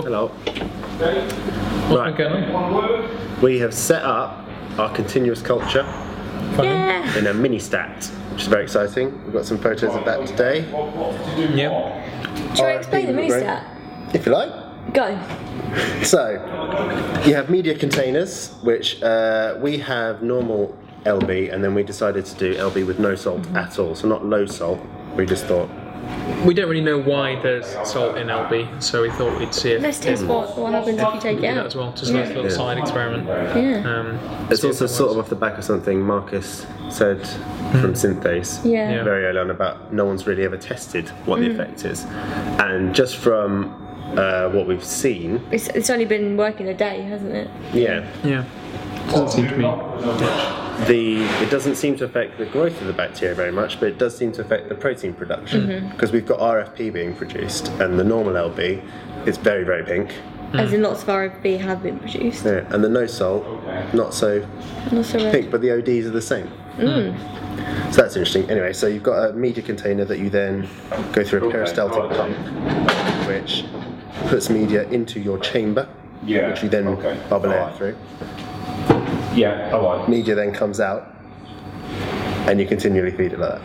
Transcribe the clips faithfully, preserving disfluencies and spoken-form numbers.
hello. What's Right. going on? We have set up our continuous culture Yeah. in a mini stat, which is very exciting. We've got some photos of that today. Yep. Shall I explain the mini stat? If you like. Go. So, you have media containers, which uh, we have normal L B, and then we decided to do L B with no salt at all. So not low salt. We just thought. We don't really know why there's salt in L B, so we thought we'd see if Let's test what, what happens if you take it do that out. as well, just Yeah. a little side experiment. Yeah. Um, It's see if also it sort of works. off the back of something Marcus said from Synthase Yeah. Yeah. very early on about no one's really ever tested what the effect is. And just from uh, what we've seen, It's, it's only been working a day, hasn't it? yeah, Yeah. Doesn't seem to me. the it doesn't seem to affect the growth of the bacteria very much, but it does seem to affect the protein production because we've got R F P being produced, and the normal L B is very very pink, As in lots of R F B have been produced. yeah, and the no salt not so Not so red. pink, but the O Ds are the same. So that's interesting. Anyway, so you've got a media container that you then go through a peristaltic pump, which puts media into your chamber, Yeah, which you then okay. bubble air Alright. through. Yeah, alright. Media then comes out, and you continually feed it like that.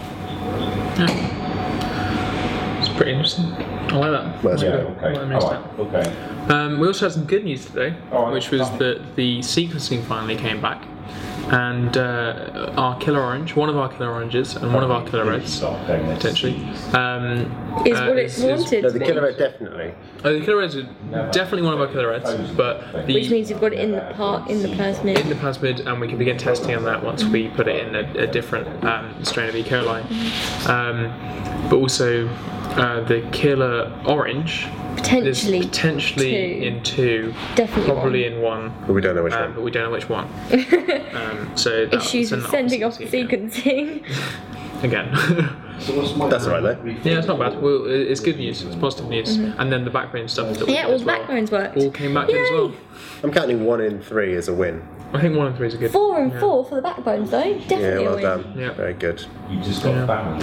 It's pretty interesting. I like that. Well, that's Yeah, good. okay. Well, I missed Alright, okay. Um, we also had some good news today, Alright. which was that the sequencing finally came back, and uh, our killer orange, one of our killer oranges, and one of our killer reds, potentially, um, Is uh, what it's wanted No, to the be. killer red definitely. Oh, the killer reds are definitely one of our killer reds, but the Which means you've got it in the part in the plasmid. in the plasmid, and we can begin testing on that once we put it in a, a different um, strain of E. coli. Um, but also, uh, the killer orange Potentially is potentially two. in two, Definitely probably in one, But we don't know which um, one. but we don't know which one. um, so that- Issues so with that sending off obviously sequencing. again. That's alright though. Yeah, it's not bad. Well, it's good news. It's positive news. And then the backbone stuff that we Yeah, did all as the well, backbones worked. all came back good as Yay. well. I'm counting one in three as a win. I think one and three is a good. Four and yeah. four for the backbones though. Yeah, Definitely well a win. done. Yeah. Very good. You just got found.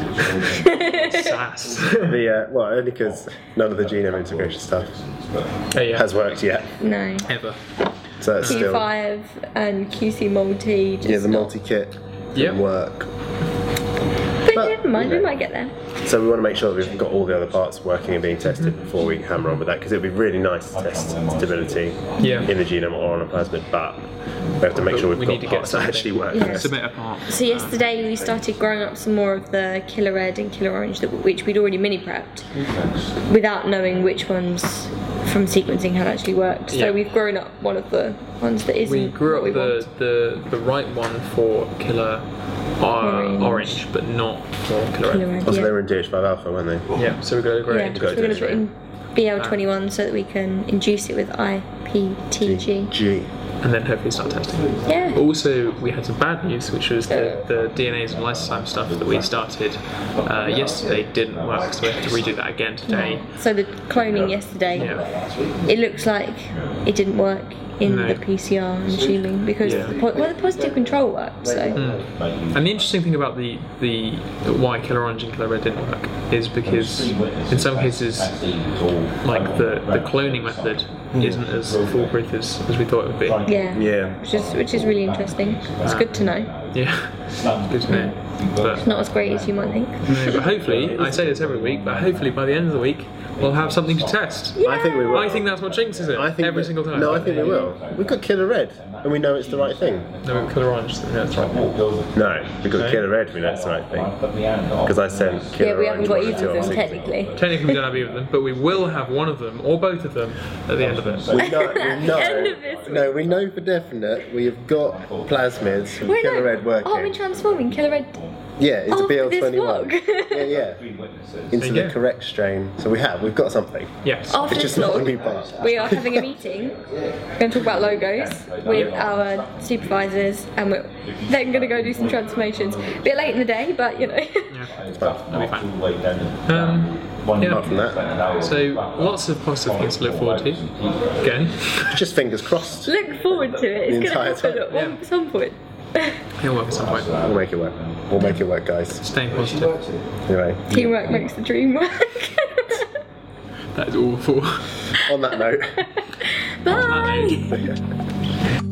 Sass. The uh, well, only because none of the genome integration stuff Oh, yeah. has worked yet, No. Ever. so it's Q still five and Q C multi. Just yeah the not- multi-kit Yep. didn't work. But, But, never mind, you we know. might get there. So we want to make sure that we've got all the other parts working and being tested before we hammer on with that, because it would be really nice to test stability Yeah. in the genome or on a plasmid, but we have to make But sure we've we got need to get parts that something. actually work. Yeah. first. Submit a part. So yesterday we started growing up some more of the killer red and killer orange, that, which we'd already mini prepped, without knowing which ones from sequencing had actually worked. Yeah. So we've grown up one of the ones that isn't We grew what up we the, want. the the right one for killer uh, Orange. orange. but not for killer, Killer red. red, Also, yeah. they were in D H five alpha, weren't they? Yeah, so we're going to grow Yeah, it into so go we're to going it, to put right? in B L twenty-one so that we can induce it with I P T G. G. and then hopefully start testing. Yeah. Also, we had some bad news, which was the, the D N As and lysozyme stuff that we started uh, yesterday didn't work, so we have to redo that again today. So the cloning yesterday, Yeah. it looks like it didn't work in No. the P C R, I'm assuming, because Yeah. the, po- well, the positive control worked. So And the interesting thing about the, the why Killer Orange and Killer Red didn't work is because in some cases, like the, the cloning method isn't as foolproof as, as we thought it would be. yeah, Yeah. which is which is really interesting. It's good to know. Yeah, it's good to know. But, Not as great as you might think. no, but hopefully, I say this every week, but hopefully by the end of the week, we'll have something to test. I think we will. I think that's what jinxes it. I think every that- single time. No, I think we will. We've got Killer Red, and we know it's the right thing. No, Killer Orange. Yeah, that's right. No, we've got Okay. Killer Red, we know it's the right thing. Because I sent Killer Yeah, we haven't Orange got one either and of two them on sixty. technically. Technically, we don't have either of them, but we will have one of them or both of them at the end of it. We know, we know, End of this no, we know for definite we have got plasmids from Wait, Killer no. Red working. Aren't we transforming Killer Red? yeah, it's Oh, a B L for this twenty-one. vlog. yeah, yeah. Into There you the go. correct strain. So we have, we've got something. Yes. After It's this just not a new vlog, part. we are having a meeting. We're going to talk about logos with our supervisors, and we're then going to go do some transformations. Bit late in the day, but you know. Yeah, It's fine. that'll be fine. Um, Apart from yeah. that, So lots of positive things to look forward to. Again, just fingers crossed. Look forward to it. The It's going entire to happen time. at one, Yeah. some point. he'll work at some point. We'll make it work. We'll make it work, guys. Staying positive. Anyway. Teamwork makes the dream work. That is awful. On that note. Bye. See ya.